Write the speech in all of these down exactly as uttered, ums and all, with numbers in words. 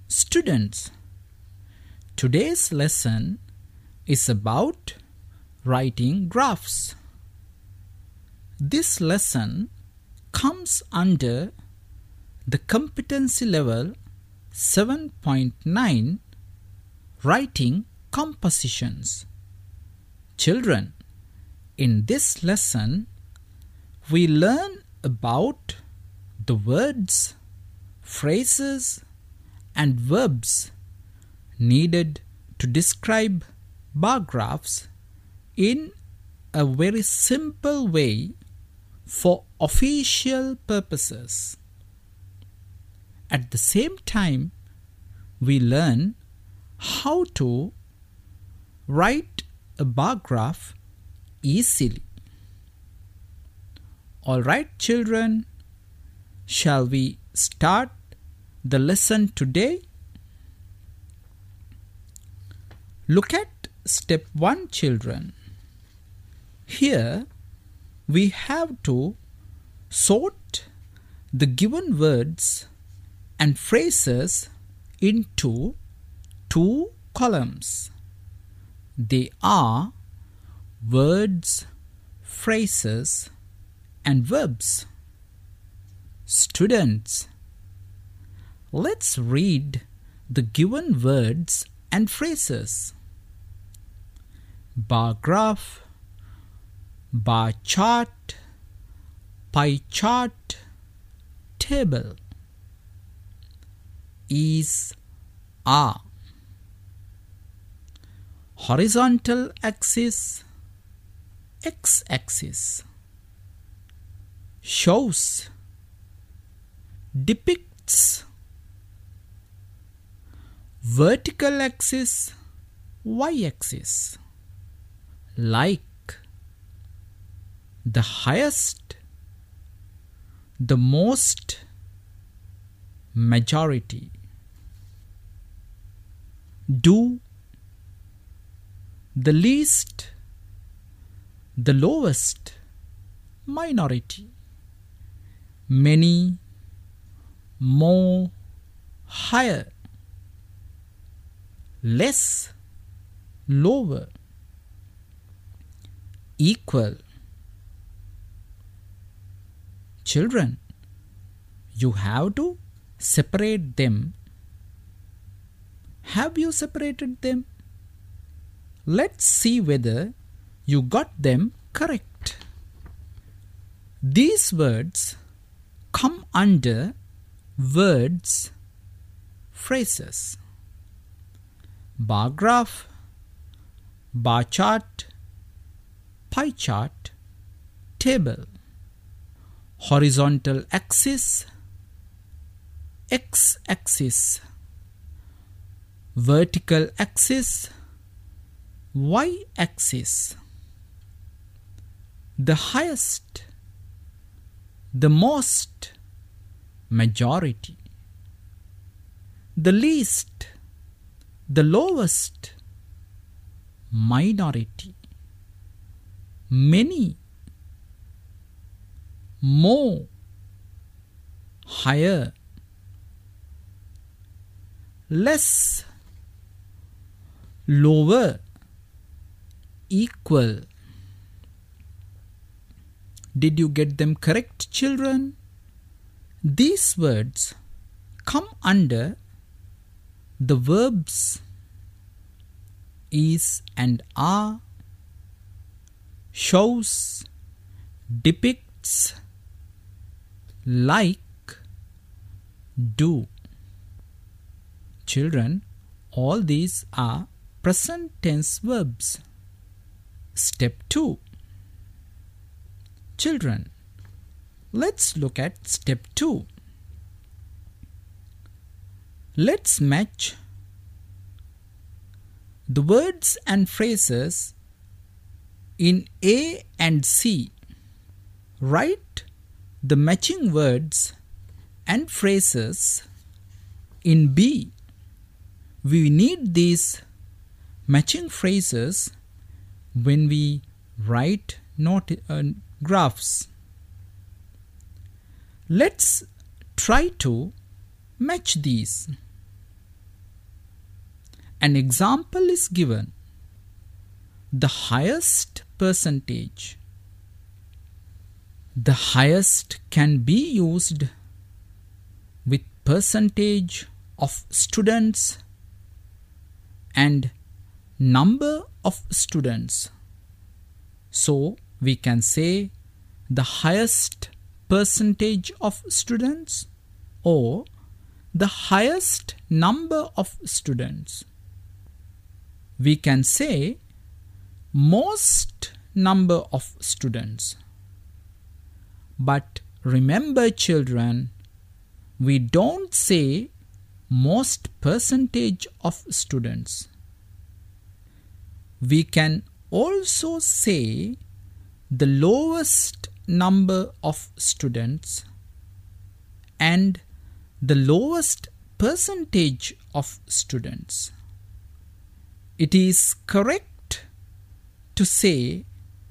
Students, today's lesson is about writing graphs. This lesson comes under the competency level seven point nine, writing compositions. Children, in this lesson, we learn about the words, phrases, and verbs needed to describe bar graphs in a very simple way for official purposes. At the same time, we learn how to write a bar graph easily. Alright, children, shall we start the lesson today? Look at step one, children. Here we have to sort the given words and phrases into two columns. They are words, phrases, and verbs. Students, let's read the given words and phrases. Bar graph, bar chart, pie chart, table. Is, are. Horizontal axis, x-axis. Shows, depicts. Vertical axis, y-axis. Like, the highest, the most, majority. Do, the least, the lowest, minority. Many, more, higher. Less, lower. Equal. Children, you have to separate them. Have you separated them? Let's see whether you got them correct. These words come under words, phrases. Bar graph, bar chart, pie chart, table. Horizontal axis, x-axis. Vertical axis, y-axis. The highest, the most, majority. The least, the lowest, minority. Many, more, higher. Less, lower, equal. Did you get them correct, children? These words come under the verbs is and are, shows, depicts, like, do. Children, all these are present tense verbs. Step two. Children, let's look at step two. Let's match the words and phrases in A and C. Write the matching words and phrases in B. We need these matching phrases when we write not uh, graphs. Let's try to match these. An example is given. The highest percentage. The highest can be used with percentage of students and number of students. So we can say the highest percentage of students or the highest number of students. We can say most number of students. But remember children, we don't say most percentage of students. We can also say the lowest number of students and the lowest percentage of students. It is correct to say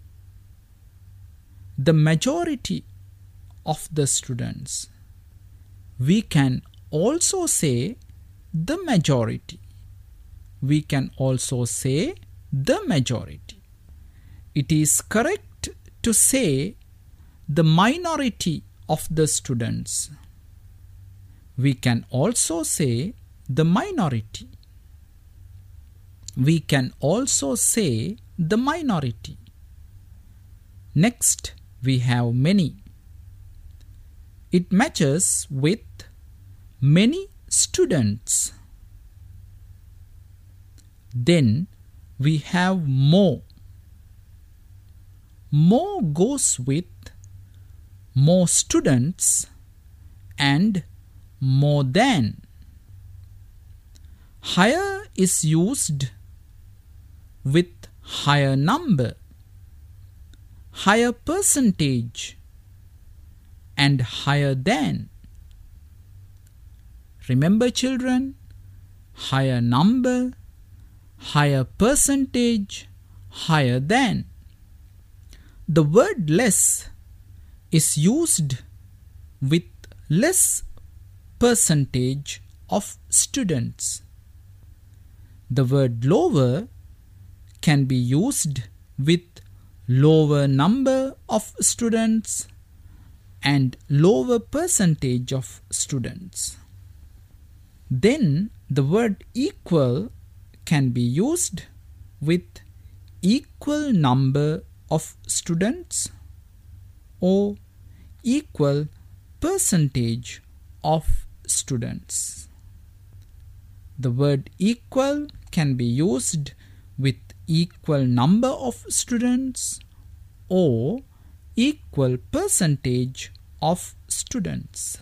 the majority of the students. We can also say the majority. We can also say the majority. It is correct to say the minority of the students. We can also say the minority. We can also say the minority. Next, we have many. It matches with many students. Then we have more. More goes with more students and more than. Higher is used with higher number, higher percentage, and higher than. Remember children, higher number, higher percentage, higher than. The word less is used with less percentage of students. The word lower can be used with lower number of students and lower percentage of students. Then the word equal can be used with equal number of students or equal percentage of students. The word equal can be used with equal number of students or equal percentage of students.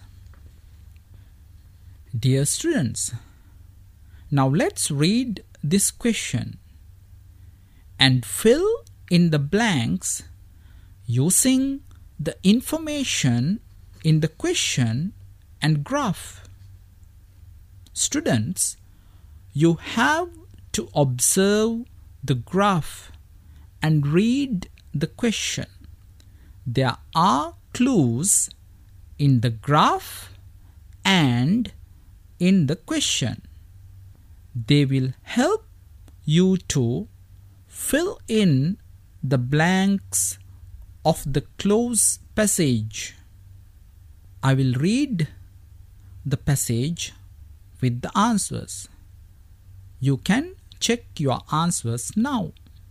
Dear students, now let's read this question and fill in the blanks using the information in the question and graph. Students, you have to observe the graph and read the question. There are clues in the graph and in the question. They will help you to fill in the blanks of the close passage. I will read the passage with the answers. You can check your answers now.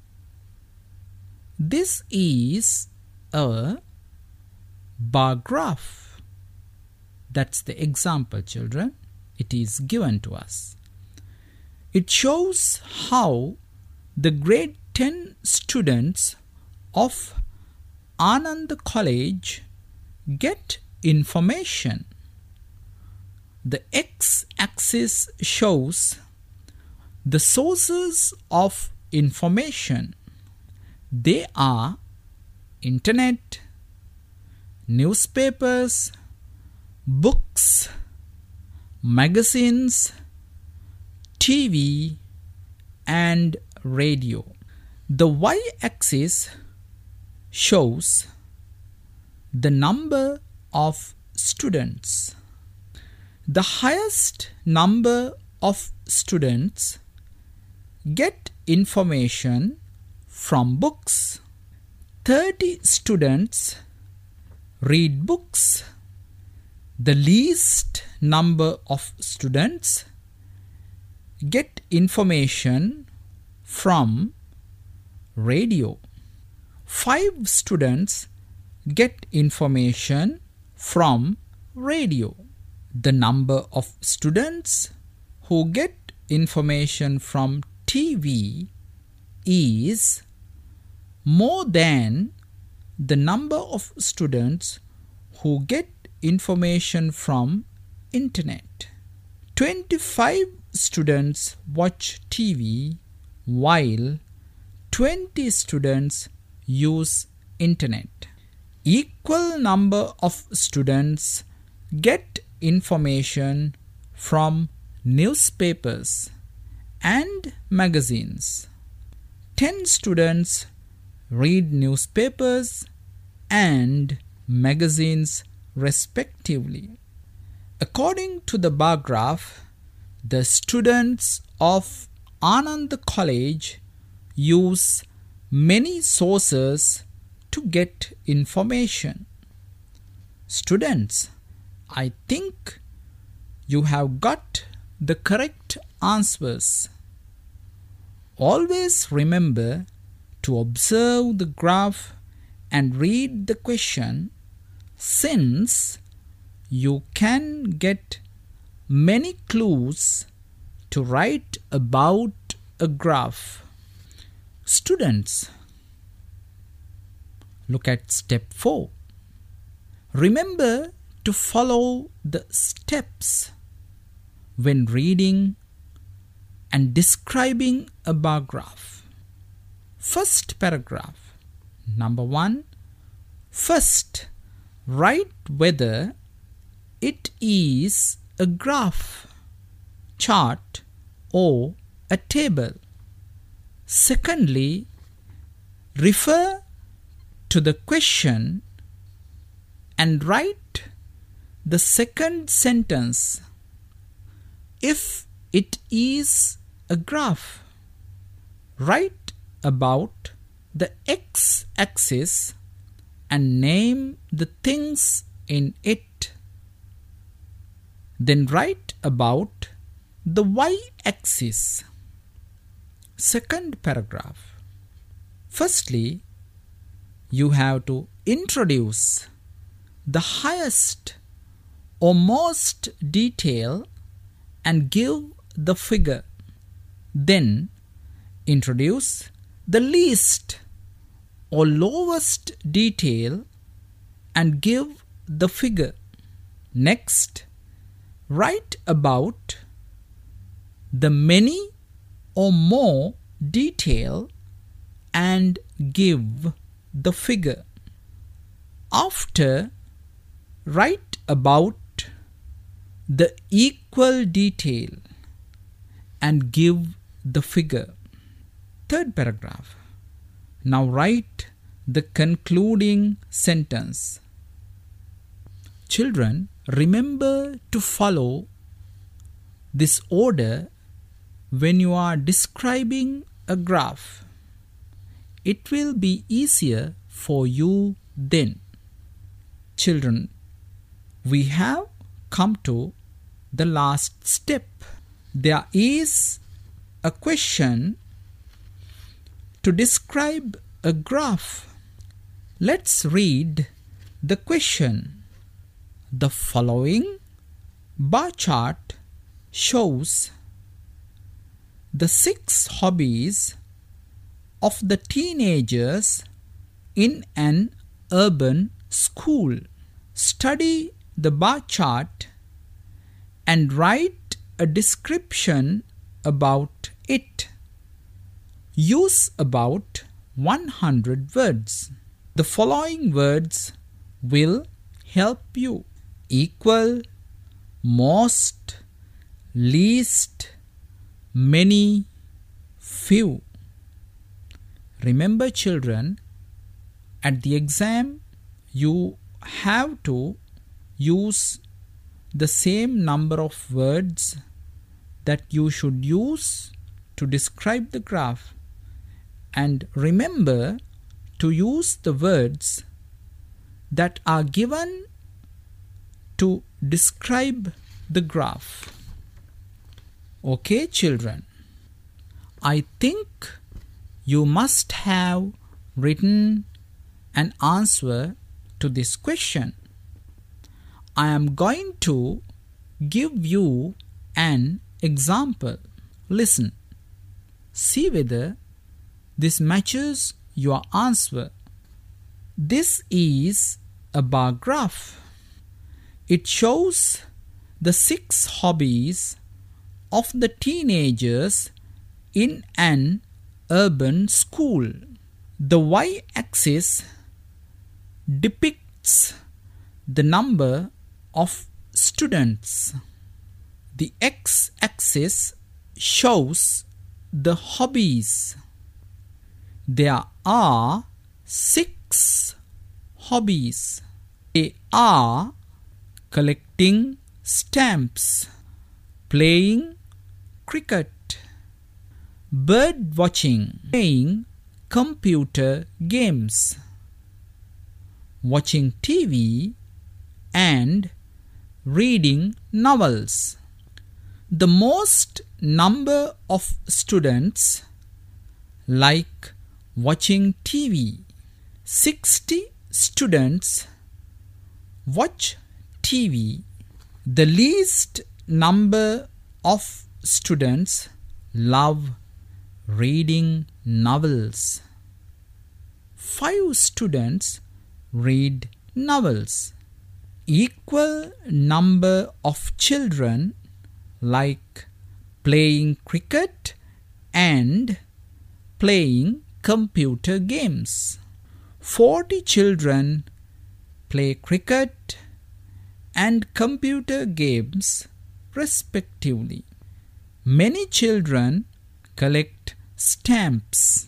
This is a bar graph. That's the example, children. It is given to us. It shows how the grade ten students of Anand College get information. The x-axis shows the sources of information. They are internet, newspapers, books, magazines, T V, and radio. The y-axis shows the number of students. The highest number of students get information from books. thirty students read books. The least number of students get information from radio. Five students get information from radio. The number of students who get information from T V is more than the number of students who get information from internet. twenty-five students watch T V while twenty students use internet. Equal number of students get information from newspapers and magazines. ten students read newspapers and magazines respectively. According to the bar graph, the students of Anand College use many sources to get information. Students, I think you have got the correct answers. Always remember to observe the graph and read the question, since you can get many clues to write about a graph. Students, look at step four. Remember to follow the steps when reading and describing a bar graph. First paragraph. Number one. First, write whether it is a graph, chart, or a table. Secondly, refer to the question and write the second sentence. If it is a graph, write about the x-axis and name the things in it. Then write about the y-axis. Second paragraph. Firstly, you have to introduce the highest or most detail and give the figure. Then introduce the least or lowest detail and give the figure. Next, write about the many or more detail and give the figure. After, write about the equal detail and give the figure. Third paragraph. Now write the concluding sentence. Children, remember to follow this order when you are describing a graph. It will be easier for you then. Children, we have come to the last step. There is a question to describe a graph. Let's read the question. The following bar chart shows the six hobbies of the teenagers in an urban school. Study the bar chart and write a description about it. Use about one hundred words. The following words will help you: equal, most, least, many, few. Remember, children, at the exam you have to use the same number of words that you should use to describe the graph. And remember to use the words that are given to describe the graph. Okay, children, I think you must have written an answer to this question. I am going to give you an example. Listen. See whether this matches your answer. This is a bar graph. It shows the six hobbies of the teenagers in an urban school. The y-axis depicts the number of students. The x-axis shows the hobbies. There are six hobbies. They are collecting stamps, playing cricket, bird watching, playing computer games, watching T V, and reading novels. The most number of students like watching T V. sixty students watch T V. The least number of students love reading novels. Five students read novels. Equal number of children like playing cricket and playing computer games. forty children play cricket and computer games respectively. Many children collect stamps.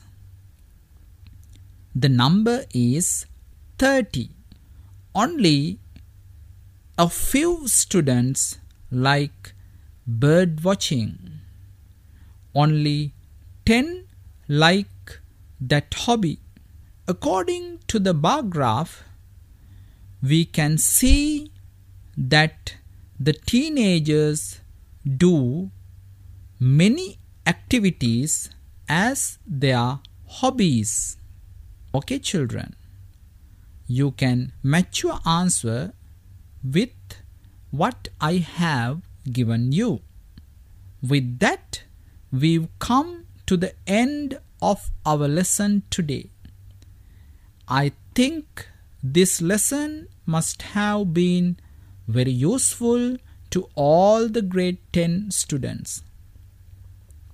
The number is thirty. Only a few students like bird watching. Only ten like that hobby. According to the bar graph, we can see that the teenagers do many activities as their hobbies. Okay, children, you can match your answer with what I have given you. With that, we've come to the end of our lesson today. I think this lesson must have been very useful to all the grade ten students.